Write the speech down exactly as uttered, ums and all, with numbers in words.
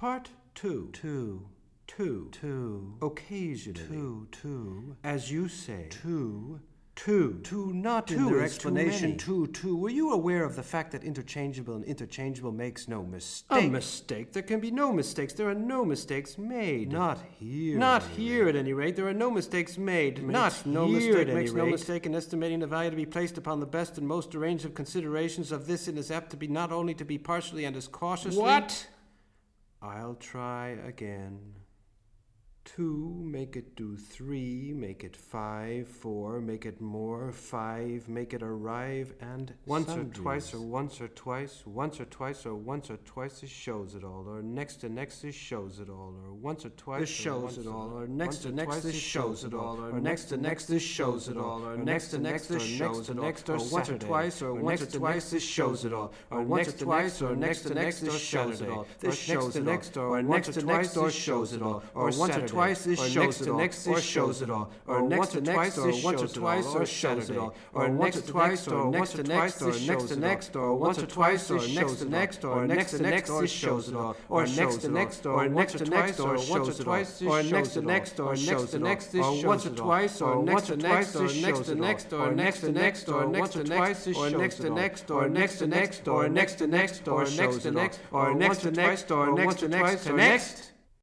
Part two. Two. Two. Two. Occasionally. Two. Two. As you say. Two. Two. Two, not Two in their is too explanation. many. Two, two. Were you aware of the fact that interchangeable and interchangeable makes no A mistake? mistake? There can be no mistakes. There are no mistakes made. Not here. Not at any here, rate. at any rate. There are no mistakes made. Not Makes no here, mistake. at any Makes no rate. mistake in estimating the value to be placed upon the best and most arranged of considerations of this, and is apt to be not only to be partially and as cautiously. What? I'll try again. Two, make it do three, make it five, four, make it more, five, make it arrive, and once or sundries. twice, or once or twice, once or twice, or once or twice, this shows it all, or next to next, this shows it all, or once or twice, This or shows once it or- all, or once next to next, twice, this shows it all, or next to next, this shows it all, or next to next, this shows it all, next or or once or Saturday, twice, or once or twice, this shows it all, or once or twice, or next to next, this shows it all, this shows it all, or next to next, or shows it all, or once or twice, this shows it all, next to shows it all, or next to next, or once or twice, or shows it all, or next to twice, or next to next, or next to next, or once or twice, or next to next, or next to next, or shows it all, or next to next, or next to next, or once or twice, or next to next, or next to next, or once or twice, or next to next, or next to next, or next to next, or next to next, or next to next, or next to next, or next to next, or next to next, or next to next, or next to next, or next to next.